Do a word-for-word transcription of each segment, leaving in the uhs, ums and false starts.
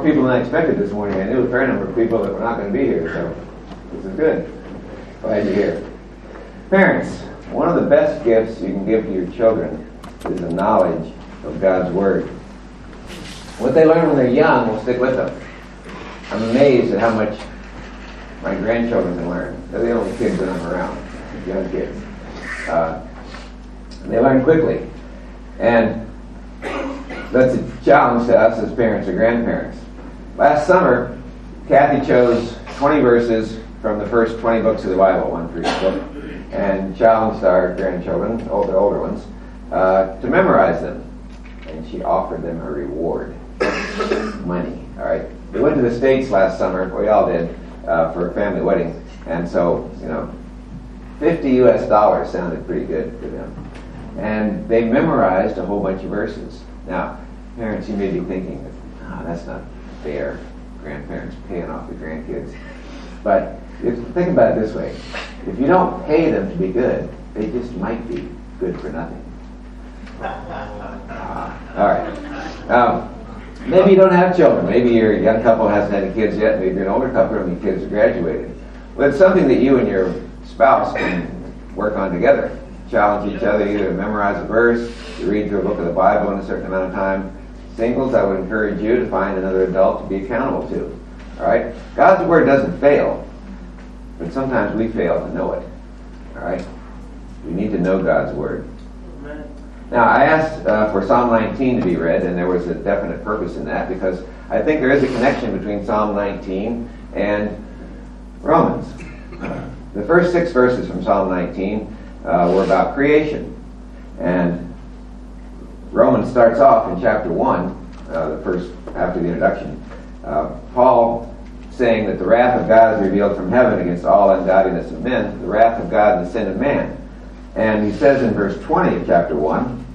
more people than I expected this morning. I knew a fair number of people that were not going to be here, so this is good. Glad you're here. Parents, one of the best gifts you can give to your children is the knowledge of God's Word. What they learn when they're young will stick with them. I'm amazed at how much my grandchildren can learn. They're the only kids that I'm around, young kids. Uh, they learn quickly. And that's a challenge to us as parents or grandparents. Last summer, Kathy chose twenty verses from the first twenty books of the Bible, one for each book, and challenged our grandchildren, older, older ones, uh, to memorize them. And she offered them a reward. Money, all right? We went to the States last summer, we all did, uh, for a family wedding. And so, you know, fifty U S dollars sounded pretty good to them. And they memorized a whole bunch of verses. Now, parents, you may be thinking, ah, oh, that's not fair, grandparents paying off the grandkids. But if, think about it this way. If you don't pay them to be good, they just might be good for nothing. Uh, all right. Um, maybe you don't have children. Maybe your young couple hasn't had any kids yet. Maybe you're an older couple and your kids are graduated. Well, it's something that you and your spouse can work on together. Challenge each other either to memorize a verse, to read through a book of the Bible in a certain amount of time. Singles, I would encourage you to find another adult to be accountable to. All right? God's Word doesn't fail, but sometimes we fail to know it. All right? We need to know God's Word. Amen. Now, I asked uh, for Psalm nineteen to be read, and there was a definite purpose in that, because I think there is a connection between Psalm nineteen and Romans. The first six verses from Psalm nineteen Uh, were about creation. And Romans starts off in chapter one, uh, the first, after the introduction, uh, Paul saying that the wrath of God is revealed from heaven against all ungodliness of men, the wrath of God and the sin of man. And he says in verse twenty of chapter one,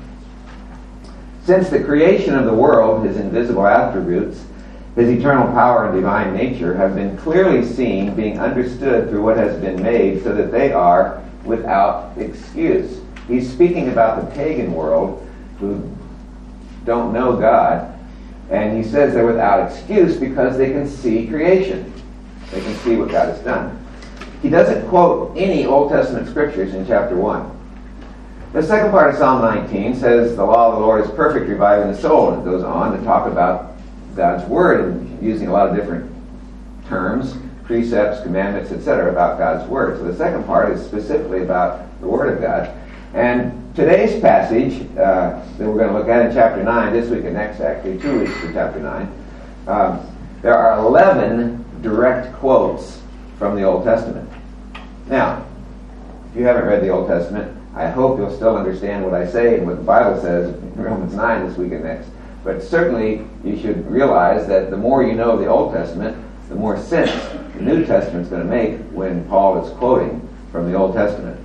since the creation of the world, his invisible attributes, his eternal power and divine nature have been clearly seen, being understood through what has been made, so that they are without excuse. He's speaking about the pagan world who don't know God, and he says they're without excuse because they can see creation. They can see what God has done. He doesn't quote any Old Testament scriptures in chapter one. The second part of Psalm nineteen says the law of the Lord is perfect, reviving the soul, and it goes on to talk about God's Word and using a lot of different terms, precepts, commandments, et cetera, about God's Word. So the second part is specifically about the Word of God. And today's passage uh, that we're going to look at in chapter nine, this week and next, actually, two weeks for chapter nine, um, there are eleven direct quotes from the Old Testament. Now, if you haven't read the Old Testament, I hope you'll still understand what I say and what the Bible says in Romans nine this week and next. But certainly, you should realize that the more you know of the Old Testament, the more sense the New Testament is going to make when Paul is quoting from the Old Testament.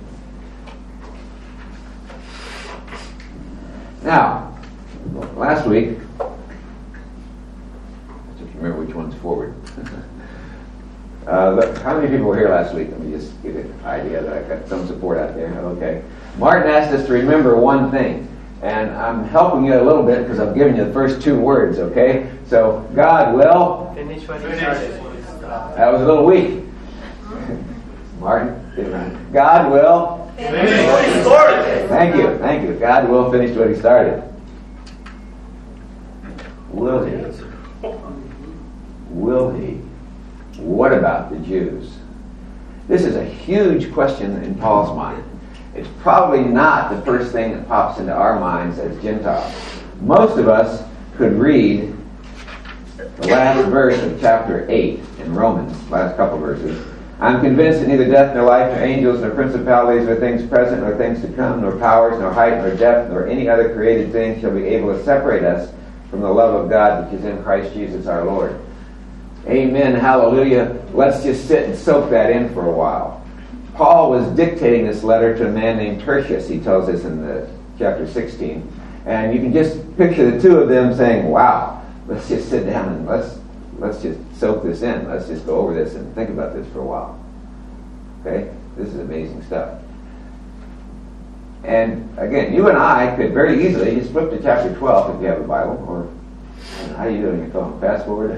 Now, last week, I just remember which one's forward. uh, look, how many people were here last week? Let me just give you an idea that I've got some support out there. Okay. Martin asked us to remember one thing. And I'm helping you a little bit because I'm giving you the first two words, okay? So, God will finish what he started. That was a little weak. Martin, get it right. God will finish what he started. Thank you, thank you. God will finish what he started. Will he? Will he? What about the Jews? This is a huge question in Paul's mind. It's probably not the first thing that pops into our minds as Gentiles. Most of us could read the last verse of chapter eight in Romans, last couple verses. I'm convinced that neither death nor life, nor angels, nor principalities, nor things present, nor things to come, nor powers, nor height, nor depth, nor any other created thing shall be able to separate us from the love of God which is in Christ Jesus our Lord. Amen, hallelujah. Let's just sit and soak that in for a while. Paul was dictating this letter to a man named Tertius, he tells us in the chapter sixteen. And you can just picture the two of them saying, wow, let's just sit down and let's let's just soak this in. Let's just go over this and think about this for a while. Okay? This is amazing stuff. And again, you and I could very easily just flip to chapter twelve if you have a Bible, or How do you do on your phone? Fast forward?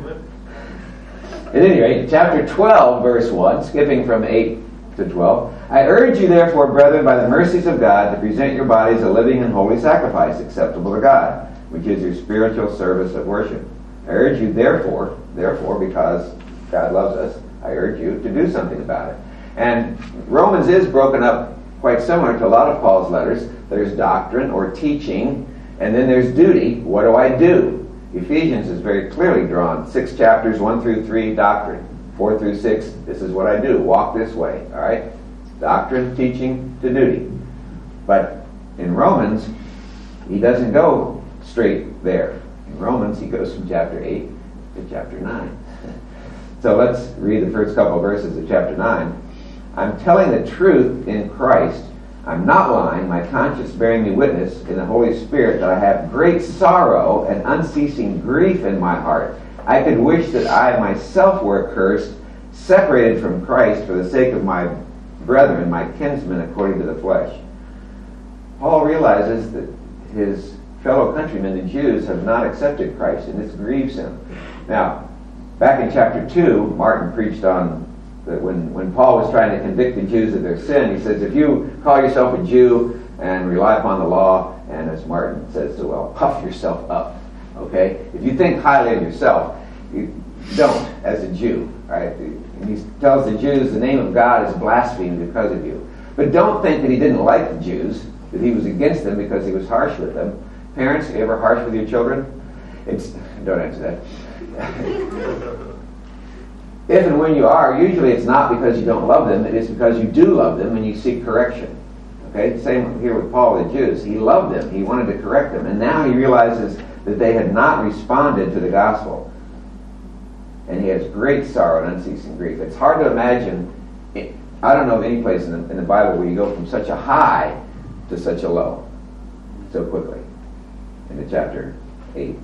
At any rate, chapter twelve, verse one, skipping from eight to twelve. I urge you, therefore, brethren, by the mercies of God, to present your bodies a living and holy sacrifice, acceptable to God, which is your spiritual service of worship. I urge you, therefore, therefore, because God loves us, I urge you to do something about it. And Romans is broken up quite similar to a lot of Paul's letters. There's doctrine or teaching, and then there's duty. What do I do? Ephesians is very clearly drawn. Six chapters, one through three, doctrine. Four through six, this is what I do. Walk this way. All right? Doctrine, teaching, to duty. But in Romans, he doesn't go straight there. In Romans, he goes from chapter eight to chapter nine. So let's read the first couple of verses of chapter nine. I'm telling the truth in Christ. I'm not lying, my conscience bearing me witness in the Holy Spirit that I have great sorrow and unceasing grief in my heart. I could wish that I myself were accursed, separated from Christ for the sake of my brethren, my kinsmen according to the flesh. Paul realizes that his fellow countrymen, the Jews, have not accepted Christ, and this grieves him. Now, back in chapter two, Martin preached on that when, when Paul was trying to convict the Jews of their sin, he says, if you call yourself a Jew and rely upon the law, and as Martin says so well, puff yourself up, okay? If you think highly of yourself, you don't as a Jew, right? And he tells the Jews the name of God is blasphemed because of you. But don't think that he didn't like the Jews, that he was against them because he was harsh with them. Parents, are you ever harsh with your children? It's don't answer that. If and when you are, usually it's not because you don't love them, it is because you do love them and you seek correction. Okay, same here with Paul, the Jews. He loved them, he wanted to correct them, and now he realizes that they had not responded to the gospel. And he has great sorrow and unceasing grief. It's hard to imagine, I don't know of any place in the, in the Bible where you go from such a high to such a low so quickly. Into chapter eight.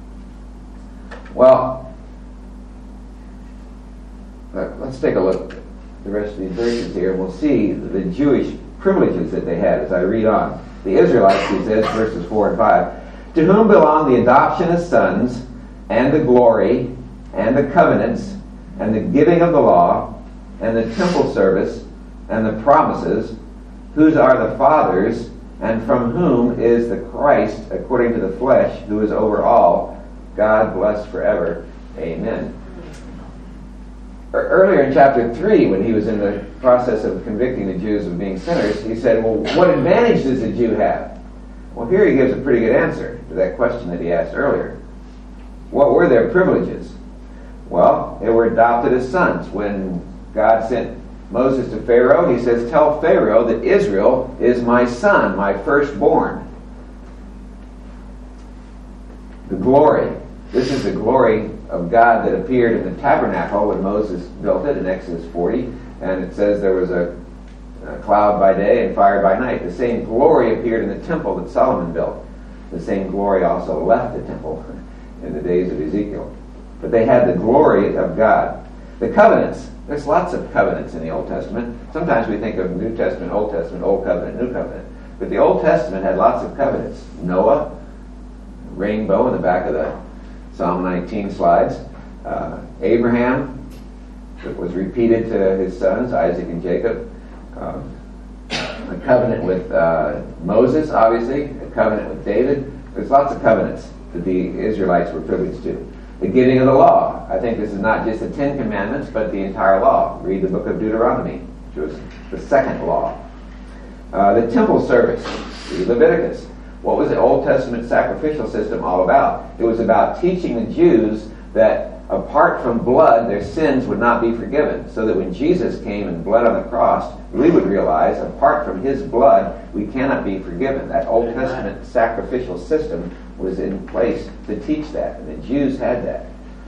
Well, let's take a look at the rest of these verses here, and we'll see the Jewish privileges that they had as I read on. The Israelites, he says, verses four and five, to whom belong the adoption as sons, and the glory, and the covenants, and the giving of the law, and the temple service, and the promises, whose are the fathers, and from whom is the Christ, according to the flesh, who is over all, God bless forever. Amen. Earlier in chapter three, when he was in the process of convicting the Jews of being sinners, he said, well, what advantage does a Jew have? Well, here he gives a pretty good answer to that question that he asked earlier. What were their privileges? Well, they were adopted as sons. When God sent Moses to Pharaoh, he says, tell Pharaoh that Israel is my son, my firstborn. The glory. This is the glory of God that appeared in the tabernacle when Moses built it in Exodus forty. And it says there was a, a cloud by day and fire by night. The same glory appeared in the temple that Solomon built. The same glory also left the temple in the days of Ezekiel. But they had the glory of God. The covenants. There's lots of covenants in the Old Testament. Sometimes we think of New Testament, Old Testament, Old Covenant, New Covenant. But the Old Testament had lots of covenants. Noah, rainbow in the back of the Psalm nineteen slides. Uh, Abraham, that was repeated to his sons, Isaac and Jacob. Um, a covenant with uh, Moses, obviously. A covenant with David. There's lots of covenants that the Israelites were privileged to. The giving of the law. I think this is not just the Ten Commandments, but the entire law. Read the book of Deuteronomy, which was the second law. Uh, the temple service. Read Leviticus. What was the Old Testament sacrificial system all about? It was about teaching the Jews that apart from blood, their sins would not be forgiven. So that when Jesus came and bled on the cross, we would realize, apart from his blood, we cannot be forgiven. That Old Testament sacrificial system was in place to teach that, and the Jews had that.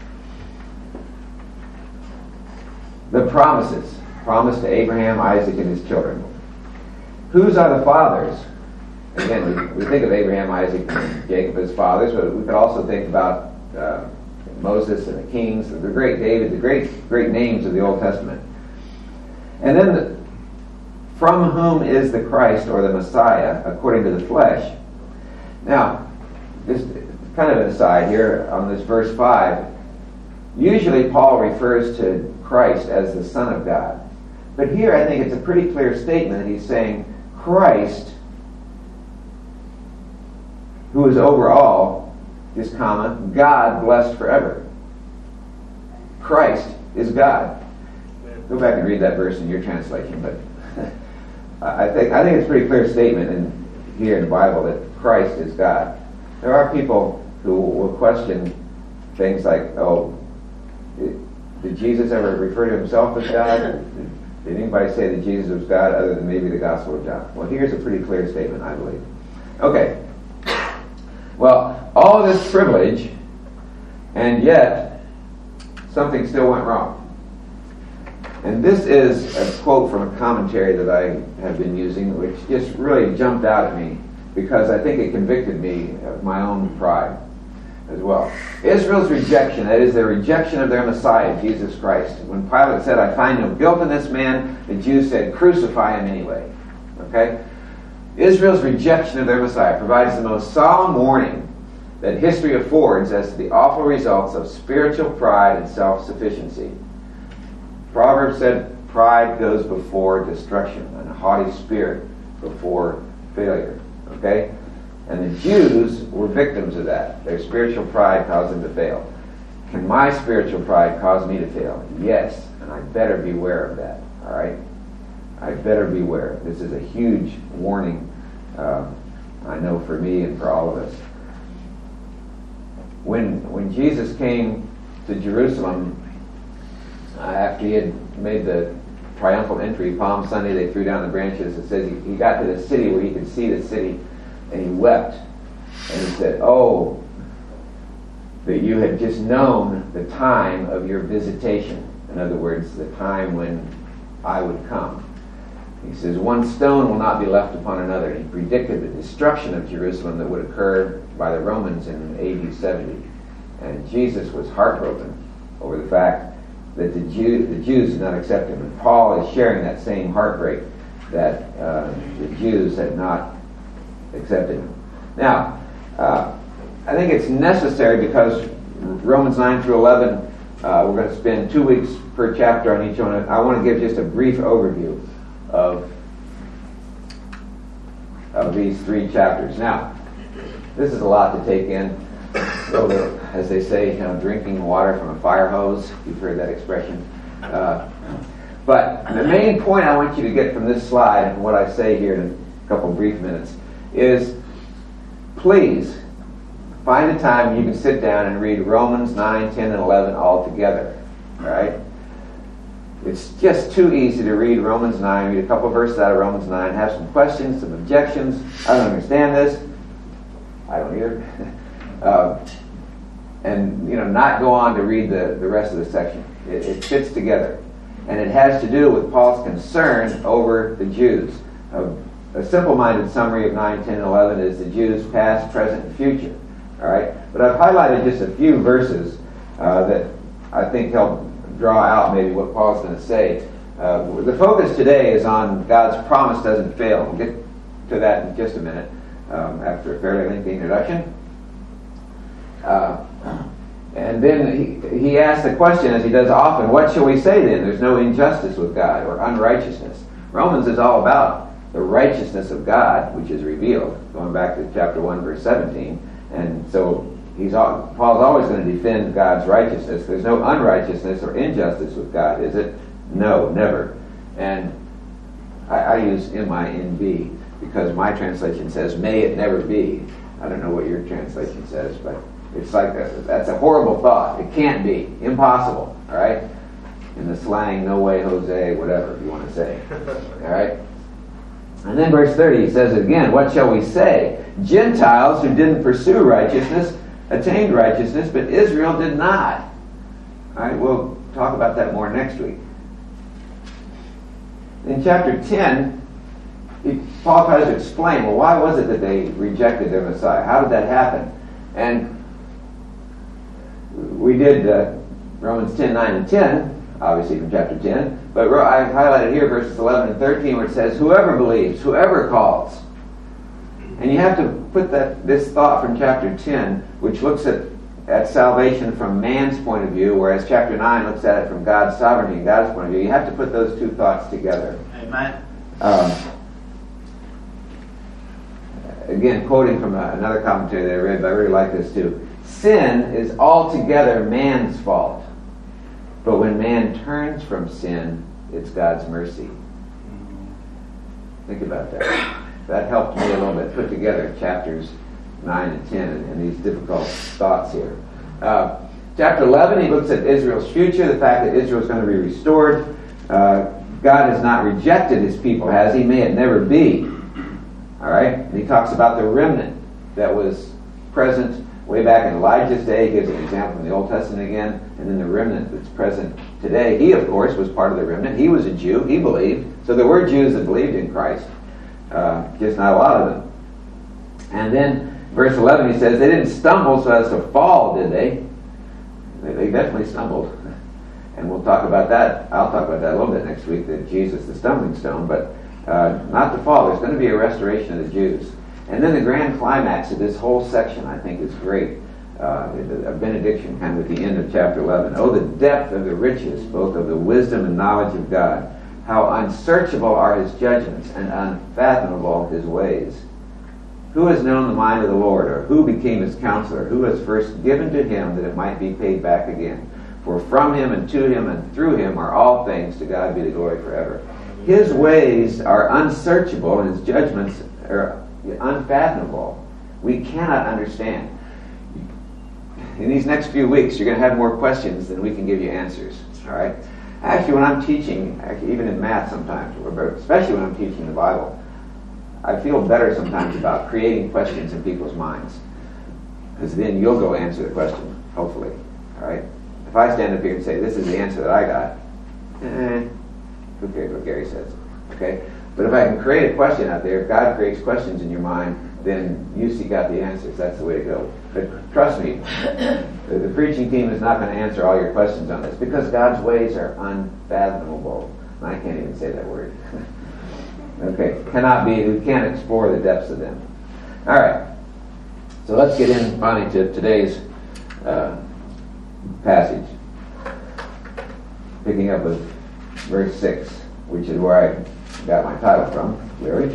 The promises. Promise to Abraham, Isaac, and his children. Whose are the fathers? Again, we, we think of Abraham, Isaac, and Jacob as fathers, but we could also think about uh, Moses and the kings, the great David, the great great names of the Old Testament. And then, the, from whom is the Christ or the Messiah, according to the flesh? Now, just kind of an aside here on this verse five. Usually Paul refers to Christ as the Son of God. But here I think it's a pretty clear statement that he's saying Christ, who is over all, is comma, God blessed forever. Christ is God. Go back and read that verse in your translation, but I think I think it's a pretty clear statement in here in the Bible that Christ is God. There are people who will question things like, oh, did Jesus ever refer to himself as God? Did, did anybody say that Jesus was God other than maybe the Gospel of John? Well, here's a pretty clear statement, I believe. Okay. Well, all of this privilege, and yet something still went wrong. And this is a quote from a commentary that I have been using, which just really jumped out at me because I think it convicted me of my own pride as well. Israel's rejection, that is, their rejection of their Messiah, Jesus Christ. When Pilate said, I find no guilt in this man, the Jews said, crucify him anyway. Okay? Israel's rejection of their Messiah provides the most solemn warning that history affords as to the awful results of spiritual pride and self-sufficiency. Proverbs said, pride goes before destruction, and a haughty spirit before failure. Okay? And the Jews were victims of that. Their spiritual pride caused them to fail. Can my spiritual pride cause me to fail? Yes, and I better beware of that. All right? I better beware. This is a huge warning, uh, I know, for me and for all of us. When when Jesus came to Jerusalem, uh, after he had made the triumphal entry, Palm Sunday, they threw down the branches. It says he, he got to the city where he could see the city, and he wept. And he said, oh, that you had just known the time of your visitation. In other words, the time when I would come. He says, one stone will not be left upon another. He predicted the destruction of Jerusalem that would occur by the Romans in A D seventy. And Jesus was heartbroken over the fact that the, Jew, the Jews did not accept him. And Paul is sharing that same heartbreak that uh, the Jews had not accepted him. Now, uh, I think it's necessary because Romans nine through eleven, uh, we're going to spend two weeks per chapter on each one. I want to give just a brief overview of of these three chapters. Now, this is a lot to take in. So, as they say, you know, drinking water from a fire hose. You've heard that expression. Uh, but the main point I want you to get from this slide and what I say here in a couple brief minutes is, please find a time you can sit down and read Romans nine, ten, and eleven all together. All right? It's just too easy to read Romans nine, read a couple verses out of Romans nine, have some questions, some objections. I don't understand this. I don't either. uh, and, you know, not go on to read the, the rest of the section. It, it fits together. And it has to do with Paul's concern over the Jews. Uh, a simple-minded summary of nine, ten, and eleven is the Jews past, present, and future. All right? But I've highlighted just a few verses uh, that I think help draw out maybe what Paul's going to say. Uh, the focus today is on God's promise doesn't fail. We'll get to that in just a minute um, after a fairly lengthy introduction. Uh, and then he, he asks the question, as he does often, what shall we say then? There's no injustice with God or unrighteousness. Romans is all about the righteousness of God, which is revealed, going back to chapter one, verse seventeen. And so He's all, Paul's always going to defend God's righteousness. There's no unrighteousness or injustice with God, is it? No, never. And I, I use M I N B because my translation says, may it never be. I don't know what your translation says, but it's like, a, that's a horrible thought. It can't be. Impossible. All right? In the slang, no way, Jose, whatever you want to say. All right? And then verse thirty, he says it again, what shall we say? Gentiles who didn't pursue righteousness attained righteousness, but Israel did not. All right, we'll talk about that more next week. In chapter ten, he, Paul tries to explain, well, why was it that they rejected their Messiah? How did that happen? And we did uh, Romans ten, nine, and ten, obviously from chapter ten, but I highlighted here verses eleven and thirteen where it says, whoever believes, whoever calls. And you have to put that this thought from chapter ten, which looks at, at salvation from man's point of view, whereas chapter nine looks at it from God's sovereignty and God's point of view. You have to put those two thoughts together. Amen. Um, again, quoting from a, another commentary that I read, but I really like this too. Sin is altogether man's fault. But when man turns from sin, it's God's mercy. Think about that. That helped me a little bit put together chapters nine and ten and, and these difficult thoughts here. Uh, chapter eleven, he looks at Israel's future, the fact that Israel is going to be restored. Uh, God has not rejected his people, has he? May it never be. All right? And he talks about the remnant that was present way back in Elijah's day. He gives an example from the Old Testament again. And then the remnant that's present today. He, of course, was part of the remnant. He was a Jew. He believed. So there were Jews that believed in Christ. Uh, just not a lot of them. And then, verse eleven, he says, they didn't stumble so as to fall, did they? They, they definitely stumbled. And we'll talk about that. I'll talk about that a little bit next week, that Jesus, the stumbling stone. But uh, not to fall. There's going to be a restoration of the Jews. And then the grand climax of this whole section, I think, is great. Uh, a benediction kind of at the end of chapter eleven. Oh, the depth of the riches, both of the wisdom and knowledge of God. How unsearchable are his judgments and unfathomable his ways. Who has known the mind of the Lord, or who became his counselor? Who has first given to him that it might be paid back again? For from him and to him and through him are all things. To God be the glory forever. His ways are unsearchable, and his judgments are unfathomable. We cannot understand. In these next few weeks, you're going to have more questions than we can give you answers. All right? Actually, when I'm teaching, actually, even in math sometimes, especially when I'm teaching the Bible, I feel better sometimes about creating questions in people's minds. Because then you'll go answer the question, hopefully. All right? If I stand up here and say, this is the answer that I got, eh, who cares what Gary says? Okay? But if I can create a question out there, if God creates questions in your mind, then you seek out the answers. That's the way to go. But trust me, the, the preaching team is not going to answer all your questions on this, because God's ways are unfathomable. And I can't even say that word. Okay, cannot be, we can't explore the depths of them. All right, so let's get in finally to today's uh, passage. Picking up with verse six, which is where I got my title from, clearly.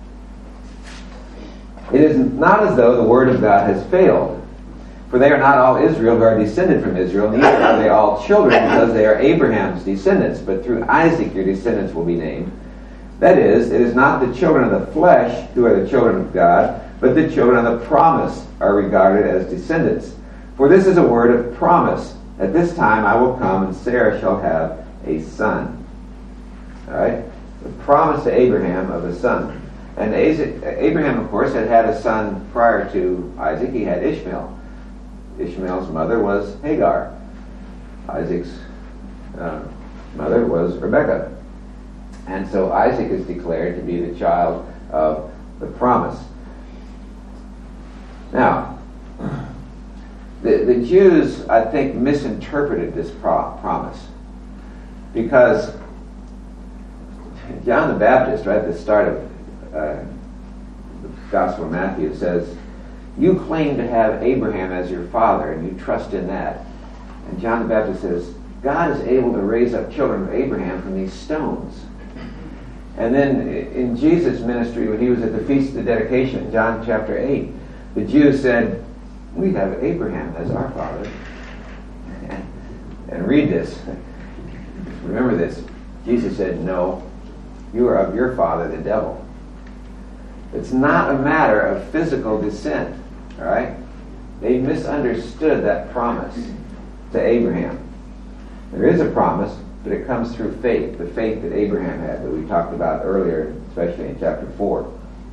It is not as though the word of God has failed. For they are not all Israel who are descended from Israel, neither are they all children, because they are Abraham's descendants. But through Isaac your descendants will be named. That is, it is not the children of the flesh who are the children of God, but the children of the promise are regarded as descendants. For this is a word of promise. At this time I will come, and Sarah shall have a son. All right? The promise to Abraham of a son. And Abraham, of course, had had a son prior to Isaac. He had Ishmael. Ishmael's mother was Hagar. Isaac's uh, mother was Rebekah. And so Isaac is declared to be the child of the promise. Now, the, the Jews, I think, misinterpreted this pro- promise. Because John the Baptist, right at the start of Uh, the Gospel of Matthew, says, you claim to have Abraham as your father and you trust in that. And John the Baptist says, God is able to raise up children of Abraham from these stones. And then in Jesus' ministry, when he was at the Feast of the Dedication in John chapter eight, the Jews said, we have Abraham as our father. And, and read this. Remember this. Jesus said, no, you are of your father, the devil. It's not a matter of physical descent, all right? They misunderstood that promise to Abraham. There is a promise, but it comes through faith, the faith that Abraham had that we talked about earlier, especially in chapter four.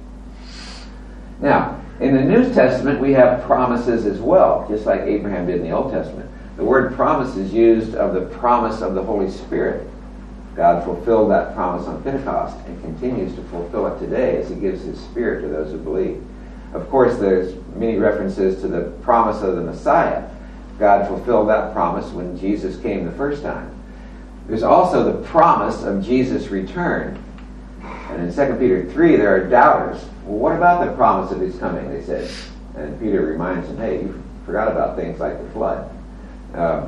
Now, in the New Testament, we have promises as well, just like Abraham did in the Old Testament. The word promise is used of the promise of the Holy Spirit. God fulfilled that promise on Pentecost and continues to fulfill it today as he gives his Spirit to those who believe. Of course, there's many references to the promise of the Messiah. God fulfilled that promise when Jesus came the first time. There's also the promise of Jesus' return. And in Second Peter three, there are doubters. Well, what about the promise of his coming, they said. And Peter reminds them, hey, you forgot about things like the flood. Uh,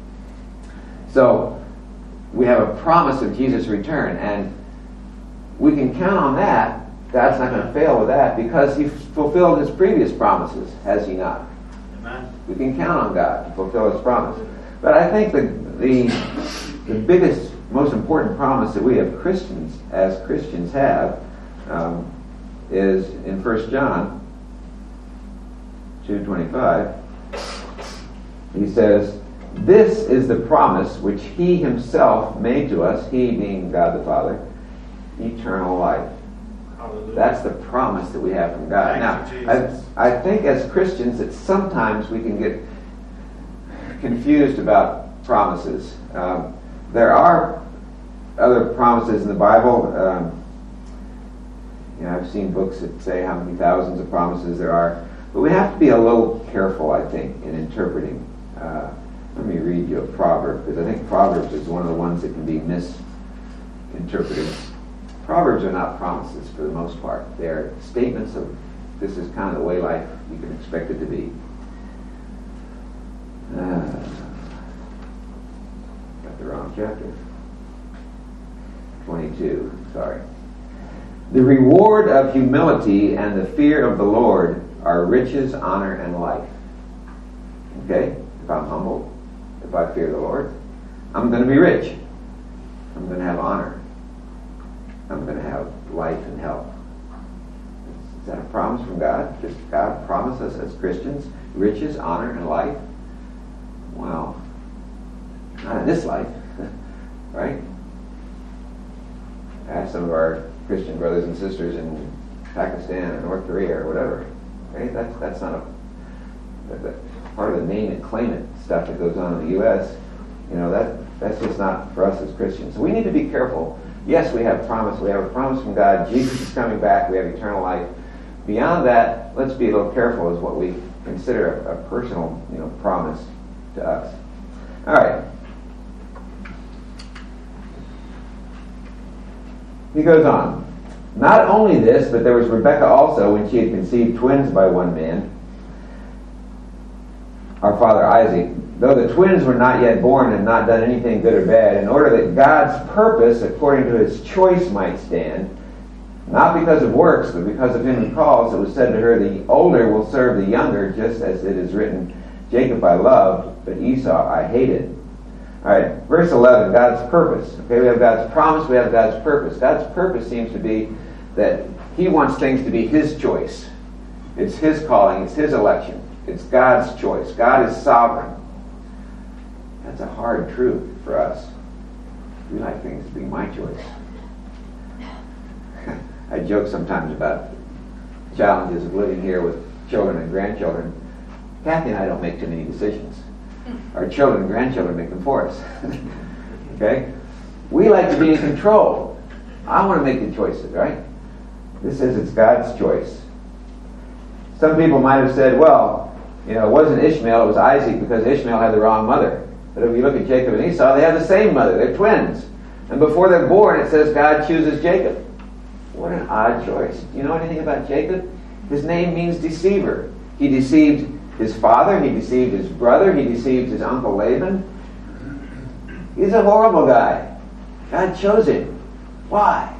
so, we have a promise of Jesus' return, and we can count on that. God's not going to fail with that because he fulfilled his previous promises, has he not? Amen. We can count on God to fulfill his promise. But I think the, the, the biggest, most important promise that we have Christians, as Christians have, um, is in First John two twenty-five. He says, "This is the promise which he himself made to us," he being God the Father, "eternal life." Hallelujah. That's the promise that we have from God. Thank you, now, Jesus. I, I think as Christians that sometimes we can get confused about promises. Um, there are other promises in the Bible. Um, you know, I've seen books that say how many thousands of promises there are, but we have to be a little careful, I think, in interpreting. Uh, let me read you a proverb, because I think Proverbs is one of the ones that can be misinterpreted. Proverbs are not promises for the most part. They're statements of this is kind of the way life you can expect it to be. Uh, got the wrong chapter. twenty-two, sorry. "The reward of humility and the fear of the Lord are riches, honor, and life." Okay? If I'm humble, if I fear the Lord, I'm going to be rich. I'm going to have honor. I'm going to have life and health. Is that a promise from God? Does God promise us as Christians riches, honor, and life? Well, not in this life, right? Ask some of our Christian brothers and sisters in Pakistan or North Korea or whatever. Okay, that's that's not a that, that part of the name it, claim it stuff that goes on in the U S. You know that that's just not for us as Christians. So we need to be careful. Yes, we have promise. We have a promise from God. Jesus is coming back. We have eternal life. Beyond that, let's be a little careful as what we consider a, a personal, you know, promise to us. All right. He goes on. "Not only this, but there was Rebekah also, when she had conceived twins by one man, our father Isaac, though the twins were not yet born and had not done anything good or bad, in order that God's purpose, according to his choice, might stand, not because of works, but because of him who calls. It was said to her, the older will serve the younger, just as it is written, Jacob I loved, but Esau I hated." All right, verse eleven, God's purpose. Okay, we have God's promise, we have God's purpose. God's purpose seems to be that he wants things to be his choice. It's his calling, it's his election. It's God's choice. God is sovereign. That's a hard truth for us. We like things to be my choice. I joke sometimes about challenges of living here with children and grandchildren. Kathy and I don't make too many decisions. Our children and grandchildren make them for us. Okay? We like to be in control. I want to make the choices, right? This says it's God's choice. Some people might have said, well, you know, it wasn't Ishmael, it was Isaac, because Ishmael had the wrong mother. But if you look at Jacob and Esau, they have the same mother. They're twins. And before they're born, it says God chooses Jacob. What an odd choice. Do you know anything about Jacob? His name means deceiver. He deceived his father, he deceived his brother, he deceived his uncle Laban. He's a horrible guy. God chose him. Why?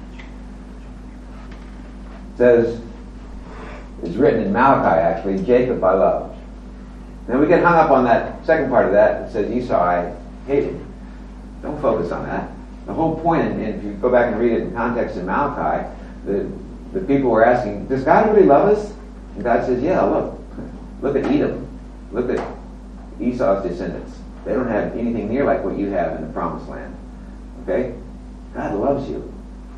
It says, it's written in Malachi actually, Jacob I loved. Now we get hung up on that second part of that. It says Esau I hated. Don't focus on that. The whole point, and if you go back and read it in context in Malachi, the, the people were asking, does God really love us? And God says, yeah, look. Look at Edom. Look at Esau's descendants. They don't have anything near like what you have in the promised land. Okay? God loves you.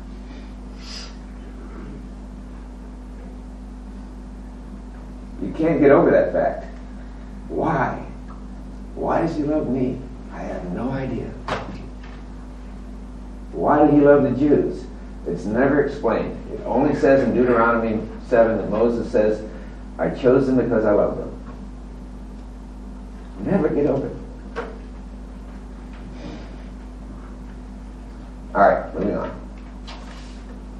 You can't get over that fact. Why? Why does he love me? I have no idea. Why did he love the Jews? It's never explained. It only says in Deuteronomy seven that Moses says, I chose them because I love them. Never get over it. All right, moving on.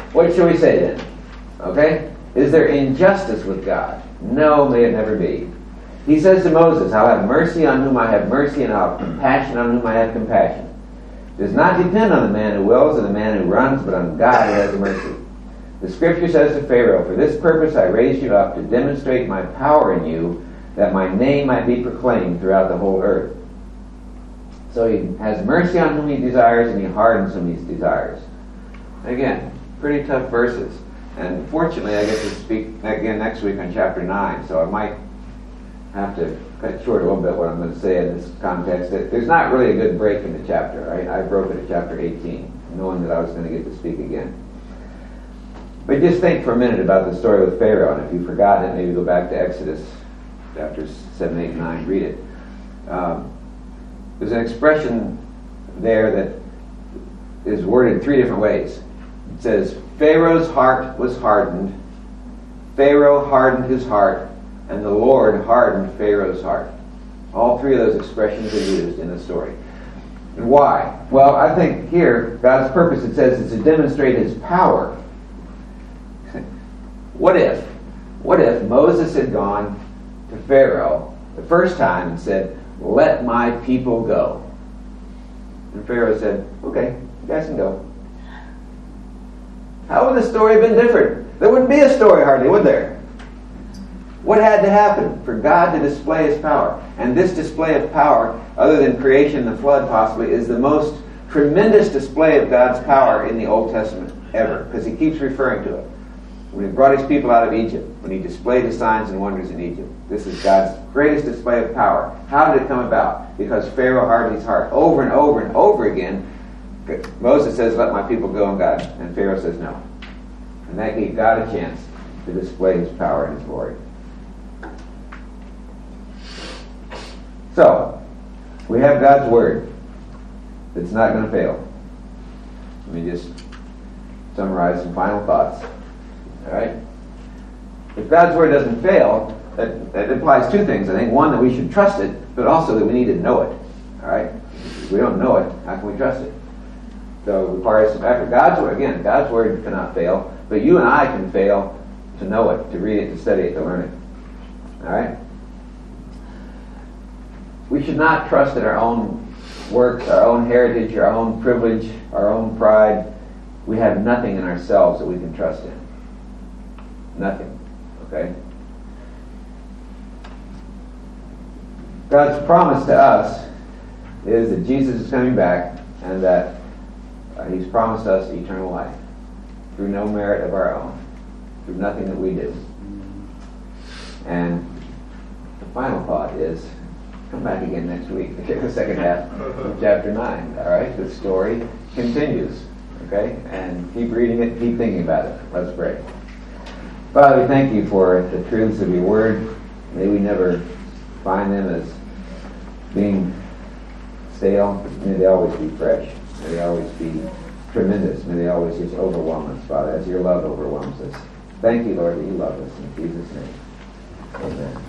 What shall we say then? Okay? Is there injustice with God? No, may it never be. He says to Moses, I'll have mercy on whom I have mercy, and I'll have compassion on whom I have compassion. It does not depend on the man who wills or the man who runs, but on God who has mercy. The scripture says to Pharaoh, for this purpose I raised you up, to demonstrate my power in you, that my name might be proclaimed throughout the whole earth. So he has mercy on whom he desires, and he hardens whom he desires. Again, pretty tough verses. And fortunately, I get to speak again next week on chapter nine, so I might have to cut short a little bit what I'm going to say in this context. There's not really a good break in the chapter, right? I broke it at chapter eighteen, knowing that I was going to get to speak again. But just think for a minute about the story with Pharaoh, and if you've forgotten it, maybe go back to Exodus chapters seven, eight, nine, read it. Um, there's an expression there that is worded three different ways. It says, Pharaoh's heart was hardened, Pharaoh hardened his heart, and the Lord hardened Pharaoh's heart. All three of those expressions are used in the story. And why? Well, I think here, God's purpose, it says, is to demonstrate his power. What if? What if Moses had gone to Pharaoh the first time and said, let my people go? And Pharaoh said, okay, you guys can go. How would the story have been different? There wouldn't be a story hardly, would there? What had to happen for God to display his power? And this display of power, other than creation and the flood possibly, is the most tremendous display of God's power in the Old Testament ever, because he keeps referring to it. When he brought his people out of Egypt, when he displayed the signs and wonders in Egypt, this is God's greatest display of power. How did it come about? Because Pharaoh hardened his heart over and over and over again. Moses says, let my people go, and God, and Pharaoh says no. And that gave God a chance to display his power and his glory. So, we have God's word that's not going to fail. Let me just summarize some final thoughts. All right? If God's word doesn't fail, that, that implies two things. I think, one, that we should trust it, but also that we need to know it. All right? If we don't know it, how can we trust it? So it requires some effort. God's word, again, God's word cannot fail, but you and I can fail to know it, to read it, to study it, to learn it. All right? We should not trust in our own works, our own heritage, our own privilege, our own pride. We have nothing in ourselves that we can trust in. Nothing. Okay? God's promise to us is that Jesus is coming back, and that uh, he's promised us eternal life through no merit of our own, through nothing that we do. And the final thought is, come back again next week to get the second half of chapter nine. All right? The story continues. Okay? And keep reading it, keep thinking about it. Let's pray. Father, we thank you for the truths of your word. May we never find them as being stale. May they always be fresh. May they always be tremendous. May they always just overwhelm us, Father, as your love overwhelms us. Thank you, Lord, that you love us. In Jesus' name, amen.